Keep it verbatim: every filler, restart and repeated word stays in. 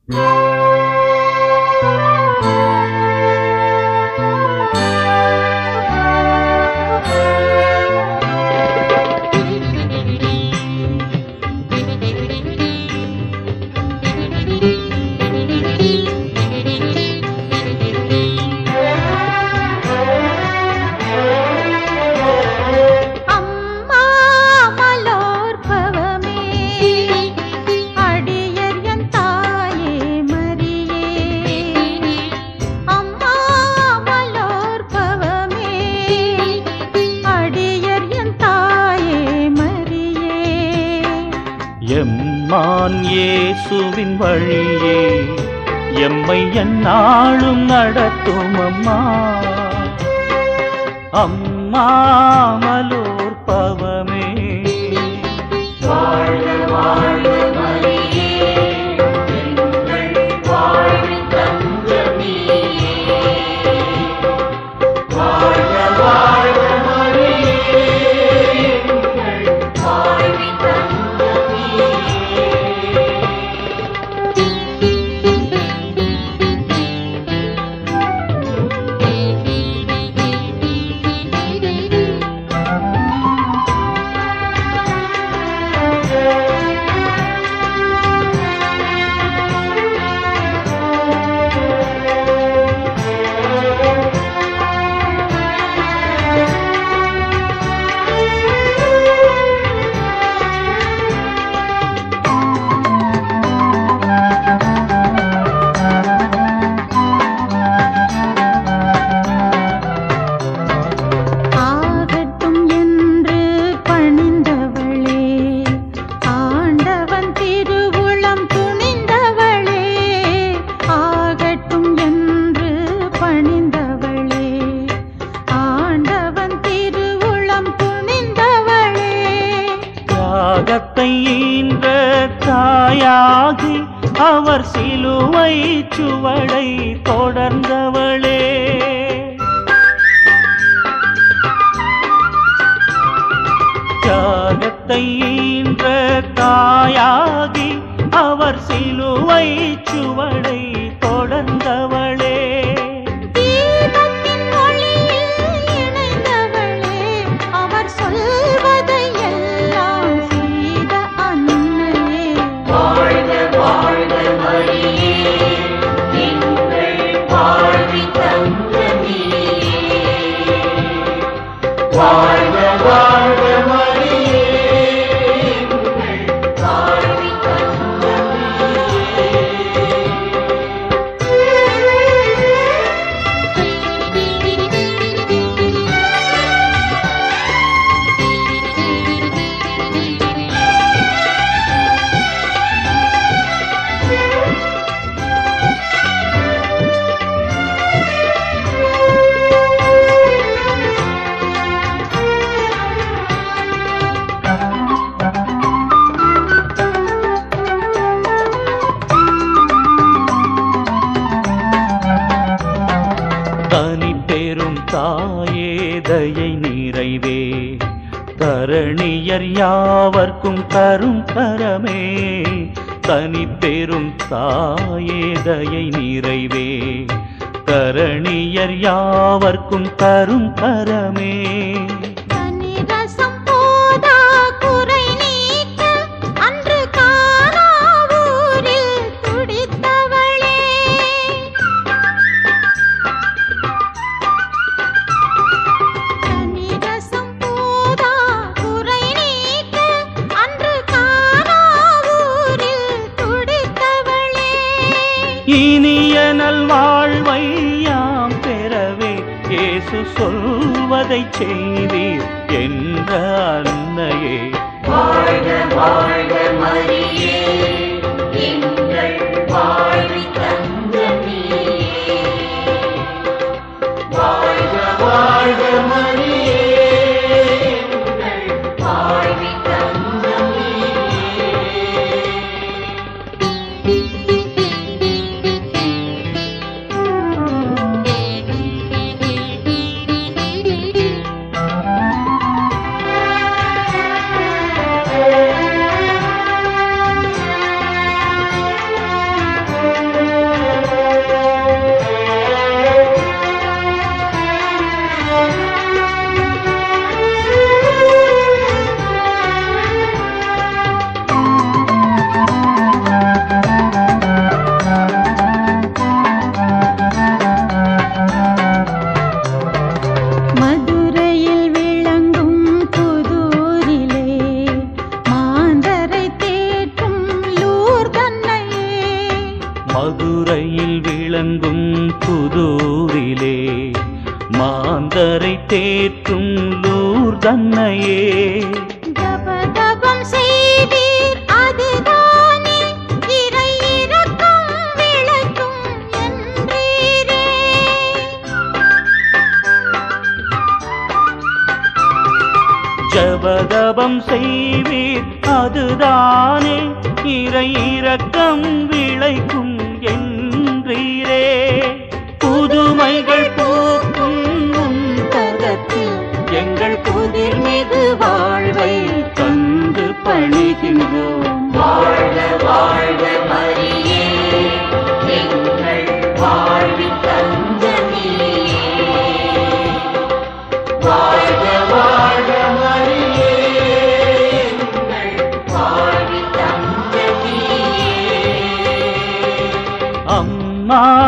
எம்மான் இயேசுவின் வழியே எம்மை எந்நாளும் நடத்தும் அம்மா. அம்மா மலோற்பவமே வாழ்க வாழ்க மரியே, எங்கள் வாழ்வின் தங்கமே. வாழ்க வாழ்க மரியே, எங்கள் வாழ்வின் தங்கமே. ஈன்ற தாயாகி அவர் சிலுவை சுவடை தொடர்ந்தவளே. தியாகத்தை ஈன்ற தாயாகி அவர் சிலுவை சுவடை தொடர்ந்தவளே. வாழ்க வாழ்க மரியே, எங்கள் வாழ்வின் தனி பெரும் தாயே தயை நிறைவே, தரணியர் யாவர்க்கும் தரும் கரமே. தனி பெரும் தாயே தயை நிறைவே, தரணியர் யாவர்க்கும் தரும் கரமே. இனிய நல்வாழ்வை யாம் பெறவே இயேசு சொல்வதை செய்தீர் என்ற அன்னையே. வாழ்க வாழ்க மரியே, எங்கள் வாழ்வின் தங்கமே. வாழ்க வாழ்க மரியே, எங்கள் வாழ்வின் தங்கமே. மதுரையில் விளங்கும் புதூரிலே மாந்தரை தேற்றும் லூர்தன்னையே ஜபதபம் செய்தீர் அதுதானே இறை இரக்கம் விளக்கும் என்றீரே. ஜபதபம் செய்வீர் அதுதானே இறை இரக்கம் விளைக்கும் என்றீரே. புதுமைகள் பூக்கும் உந்தகத்தில் எங்கள் புதிர் மிகு வாழ்வை தந்து பணிகின்றோம். வாழ்க வாழ்க மரியே எங்கள் வாழ்வின் தஞ்சமியே. வாழ்க வாழ்க மரியே எங்கள் வாழ்வின் தஞ்சமியே. அம்மா